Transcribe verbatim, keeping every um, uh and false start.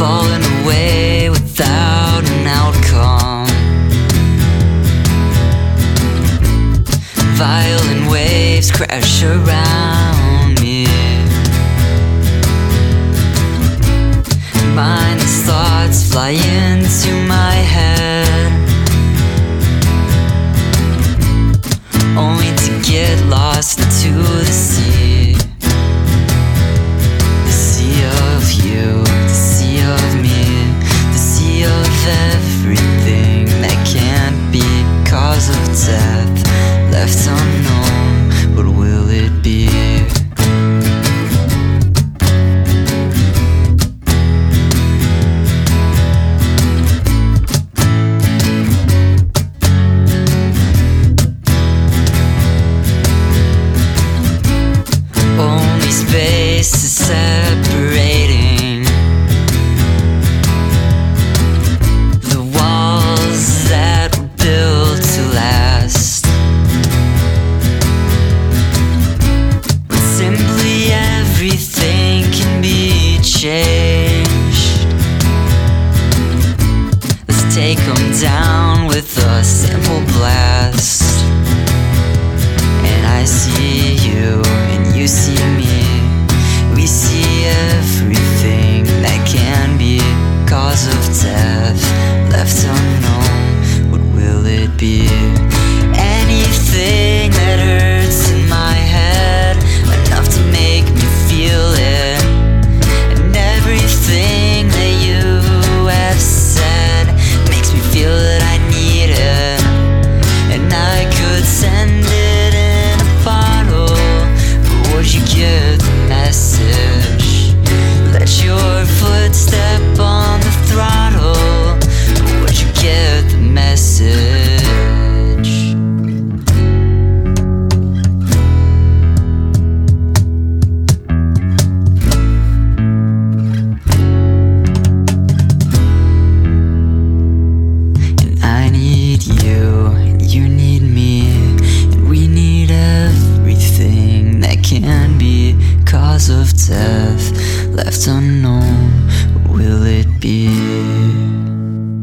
falling away without an outcome. Violent waves crash around me. Mindless thoughts fly into my head, only to get lost into the sea. The sea of you, the sea of me, the sea of everything that can't be cause of death. Left unknown, what will it be? Only space is separating the walls that were built to last. But simply everything can be changed. Let's take them down with a simple blast. And I see you, and you see me. We see everything that can be cause of death. Left unknown, what will it be? Anything that hurts in my head, enough to make me feel it. And everything that you have said makes me feel that I need it. And I could send it in a bottle, but would you get the message? Let your foot step on the throttle, but would you get the message? And I need you, and you need me, and we need everything that can be cause of death. Left unknown, what will it be?